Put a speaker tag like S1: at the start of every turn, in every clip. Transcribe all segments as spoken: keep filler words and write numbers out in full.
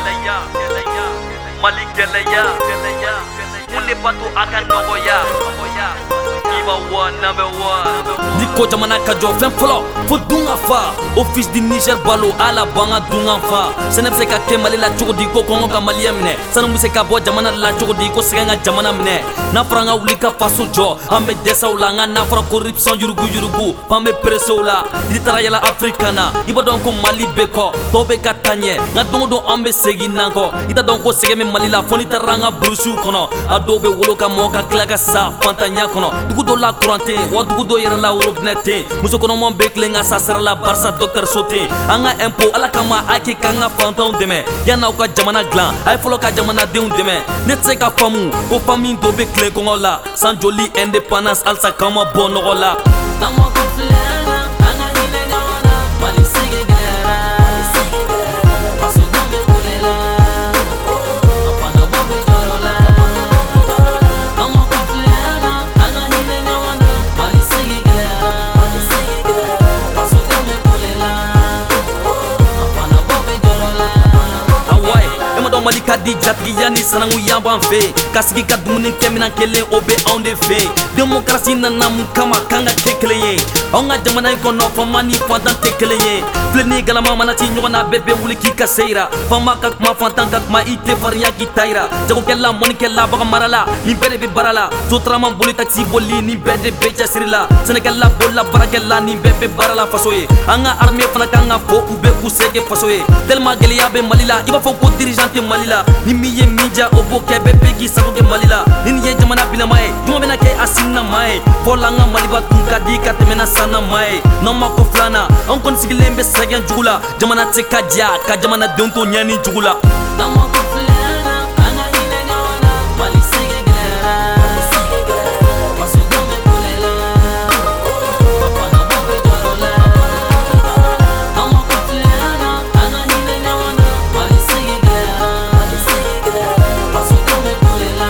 S1: gɛlɛya Mali gɛlɛya mun de b'a to a ka nɔgɔya Iba one number one Ni ko jamana ka jɔ fɛn fɔlɔ fo dun ka fa Office di Niger balo ala ban ka dun ka fa Sɛnɛ bɛ se ka kɛ Mali la cogo di ko kɔngɔ ka maliyɛn minɛ Sanu bɛ se ka bɔ jamana la cogo di ko sɛgɛn ka jamana minɛ N'a fɔra an ka wuli ka faso jɔ an bɛ dɛsɛ o la An ka n'a fɔra corruption yurugu yurugu f'an bɛ presse o la N'i taara yala Afrika na i b'a dɔn ko Mali bɛ kɔ tɔw bɛ ka taa ɲɛ Nka don o don an bɛ segin n'an kɔ I t'a dɔn ko sɛgɛn bɛ Mali la fo n'i taara an ka burusiw kɔnɔ A dɔw bɛ wolo ka mɔgɔ ka tila ka sa fantanya kɔnɔ Dugu dɔw la courant tɛ yen wa dugu dɔw yɛrɛ la robinet tɛ yen Muso kɔnɔmaw bɛ tilen ka sa sara la barisa dɔgɔtɔrɔso tɛ yen An ka impôt ala kama a kɛ k'an ka fantanw dɛmɛ Yan'aw ka jamana dilan a ye fɔlɔ ka jamanadenw dɛmɛ Ne tɛ se ka faamu ko famille dɔw bɛ tilen kɔngɔ la San joli indépendance halisa k'an ma bɔ nɔgɔ la Mali ka di jatigiya ni sanakunya b'an fɛ Ka sigi ka dumuni kɛ minan kelen o bɛ anw de fɛ Démocratie nana mun kama kan ka kɛ kelen ye Anw ka jamana in kɔnɔ fama ni fantan tɛ kelen ye Filɛ ni galama mana ci ɲɔgɔn na bɛɛ bɛ wuli k'i ka se yira Fama ka kuma fantan ka kuma i tɛ farinya k'i ta yira Jagokɛla mɔnikɛla bagan marala nin bɛɛ de bɛ baara la Sotarama boli taxi boli nin bɛɛ de bɛ cɛsiri la Sɛnɛkɛla bolila baarakɛla nin bɛɛ bɛ baara la faso ye An ka armée fana kan ka fɔ u bɛ k'u se kɛ faso ye Tellement gɛlɛya bɛ Mali la i b'a fɔ ko dirigeant tɛ Mali la Ni min ye min ja o b'o kɛ bɛɛ bɛ k'i sago kɛ Mali la Ni nin ye jamana bilama ye juma bɛna kɛ a sinama ye Fɔla an ka Maliba tun ka di ka tɛmɛ na sanama ye N'an ma ko filanan an kɔni sigilen bɛ sɛgɛn jugu la Jamana tɛ ka diya ka jamanadenw to ɲɛni jugu la N'an ma ko filanan an ka hinɛ ɲɔgɔn na Mali sɛgɛn gɛlɛyara fasodenw bɛ kule la Bafanabɔ bɛ jɔrɔ la N'an ma ko filanan an ka hinɛ ɲɔgɔn na Mali sɛgɛn gɛlɛyara fasodenw bɛ kule la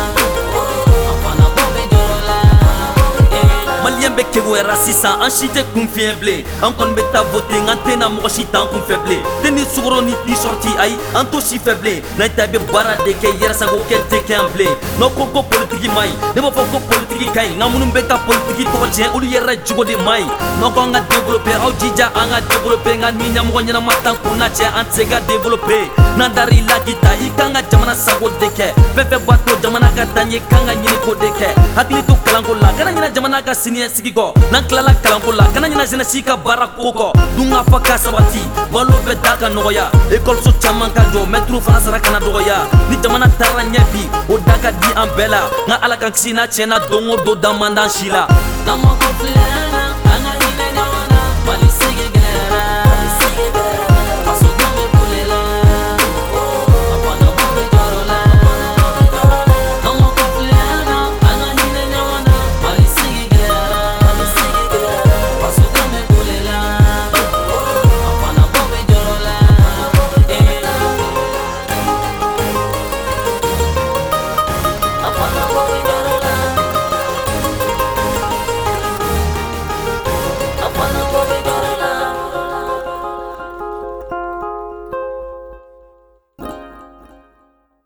S1: Bafanabɔ bɛ jɔrɔ la Maliyɛn bɛ kegunyara sisan an si tɛ kun fiɲɛ bilen An kɔni bɛ taa voter nka an tɛna mɔgɔ si t'an kun fɛ bilen Tɛ ni sukaro ni t-shirt ayi an to si fɛ bilen N'an ta bɛ baara de kɛ yɛrɛsago kɛ tɛ kɛ an bilen N'aw ko ko politiki ma ɲi ne b'a fɔ ko politiki ka ɲi Nka minnu bɛ ka politiki tɔgɔ tiɲɛ olu yɛrɛ jogo de ma ɲi N'aw ko an ka développer aw jija an ka développer Nka ni ɲɛmɔgɔ ɲɛnama t'an kun na cɛ an tɛ se ka développer N'an dar'i la k'i ta i kan ka jamana sago de kɛ Fɛn fɛn b'a to jamana ka taa ɲɛ kan ka ɲini ko de kɛ Hakili to kalanko la kana ɲinɛ jamana ka siniɲɛsigi kɔ N'an tilala kalanko la kana ɲinɛ jeunesse ka baara ko kɔ Dun ka fa ka sabati balo bɛɛ da ka nɔgɔya École caman ka jɔ mɛtiriw fana sara kana dɔgɔya Ni jamana taara ɲɛ bi o da ka di an bɛɛ la Nka ala kan kisi n'a tiɲɛna don o don da man d'an si la N'an ma ko filanan